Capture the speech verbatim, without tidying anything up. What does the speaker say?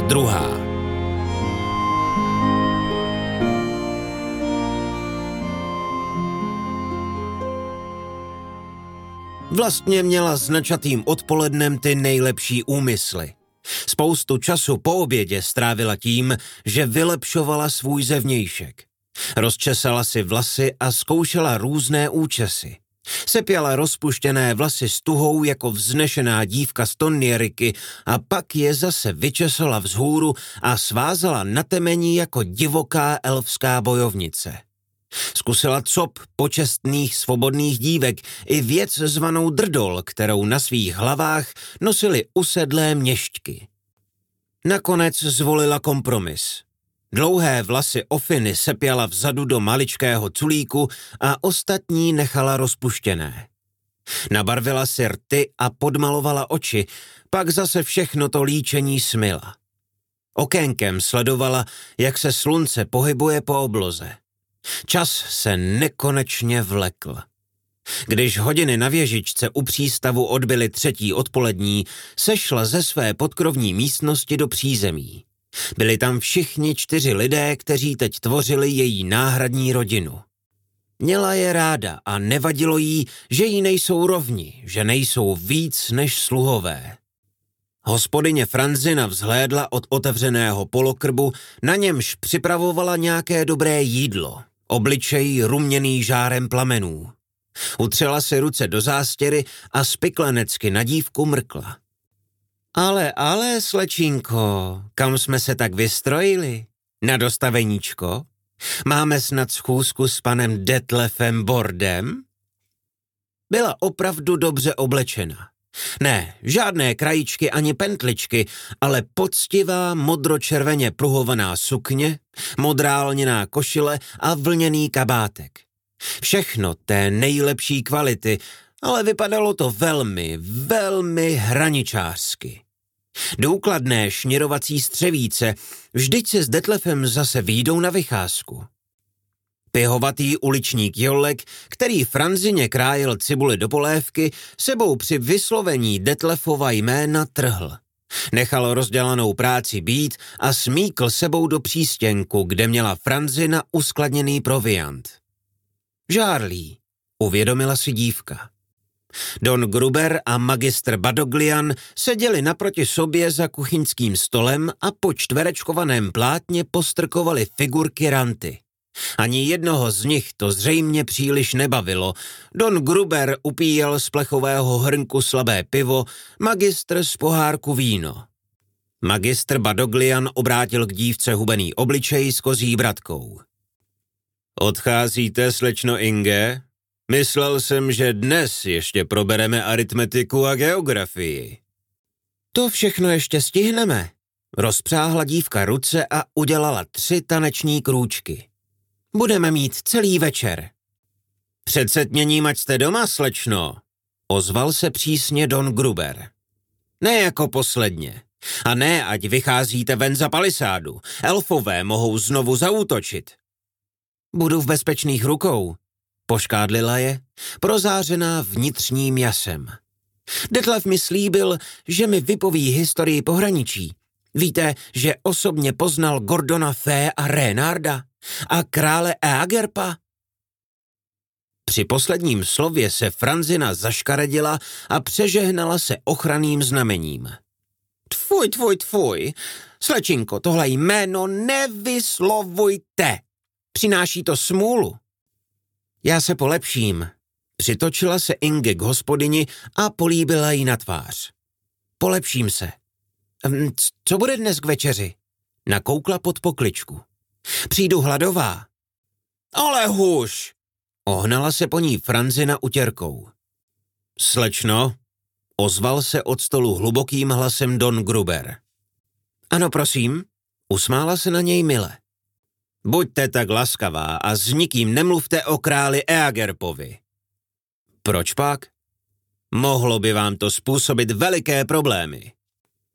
druhá. Vlastně měla s načatým odpolednem ty nejlepší úmysly. Spoustu času po obědě strávila tím, že vylepšovala svůj zevnějšek. Rozčesala si vlasy a zkoušela různé účesy. Sepěla rozpuštěné vlasy s tuhou jako vznešená dívka z Tonnieriky a pak je zase vyčesala vzhůru a svázala na temení jako divoká elfská bojovnice. Zkusila cop počestných svobodných dívek i věc zvanou drdol, kterou na svých hlavách nosily usedlé měšťky. Nakonec zvolila kompromis. Dlouhé vlasy Ofiny sepěla vzadu do maličkého culíku a ostatní nechala rozpuštěné. Nabarvila si rty a podmalovala oči, pak zase všechno to líčení smyla. Okénkem sledovala, jak se slunce pohybuje po obloze. Čas se nekonečně vlekl. Když hodiny na věžičce u přístavu odbyly třetí odpolední, sešla ze své podkrovní místnosti do přízemí. Byli tam všichni čtyři lidé, kteří teď tvořili její náhradní rodinu. Měla je ráda a nevadilo jí, že jí nejsou rovni, že nejsou víc než sluhové. Hospodyně Franzina vzhlédla od otevřeného polokrbu, na němž připravovala nějaké dobré jídlo, obličej ruměný žárem plamenů. Utřela si ruce do zástěry a spiklenecky na dívku mrkla. Ale, ale, slečínko, kam jsme se tak vystrojili? Na dostaveníčko? Máme snad schůzku s panem Detlefem Bordem? Byla opravdu dobře oblečena. Ne, žádné krajíčky ani pentličky, ale poctivá modročerveně pruhovaná sukně, modrá lněná košile a vlněný kabátek. Všechno té nejlepší kvality, ale vypadalo to velmi, velmi hraničářsky. Důkladné šněrovací střevíce, vždyť se s Detlefem zase výjdou na vycházku. Pihovatý uličník Jollek, který Franzině krájel cibuli do polévky, sebou při vyslovení Detlefova jména trhl. Nechal rozdělanou práci být a smíkl sebou do přístěnku, kde měla Franzina uskladněný proviant. Žárlí, uvědomila si dívka. Don Gruber a magistr Badoglian seděli naproti sobě za kuchyňským stolem a po čtverečkovaném plátně postrkovali figurky ranty. Ani jednoho z nich to zřejmě příliš nebavilo. Don Gruber upíjel z plechového hrnku slabé pivo, magistr z pohárku víno. Magistr Badoglian obrátil k dívce hubený obličej s kozí bratkou. Odcházíte, slečno Inge? Myslel jsem, že dnes ještě probereme aritmetiku a geografii. To všechno ještě stihneme. Rozpřáhla dívka ruce a udělala tři taneční krůčky. Budeme mít celý večer. Před setměním, ať jste doma, slečno, ozval se přísně Don Gruber. Ne jako posledně. A ne, ať vycházíte ven za palisádu. Elfové mohou znovu zaútočit. Budu v bezpečných rukou, poškádlila je, prozářená vnitřním jasem. Detlef mi slíbil, že mi vypoví historii pohraničí. Víte, že osobně poznal Gordona Fé a Rénarda a krále Eagerpa? Při posledním slově se Franzina zaškaredila a přežehnala se ochranným znamením. Tfuj, tfuj, tfuj, slečinko, tohle jméno nevyslovujte. Přináší to smůlu. Já se polepším. Přitočila se Inge k hospodyni a políbila jí na tvář. Polepším se. Co bude dnes k večeři? Nakoukla pod pokličku. Přijdu hladová. Ale huš! Ohnala se po ní Franzina utěrkou. Slečno, ozval se od stolu hlubokým hlasem Don Gruber. Ano, prosím, usmála se na něj mile. Buďte tak laskavá a s nikým nemluvte o králi Eagerpovi. Proč pak? Mohlo by vám to způsobit veliké problémy.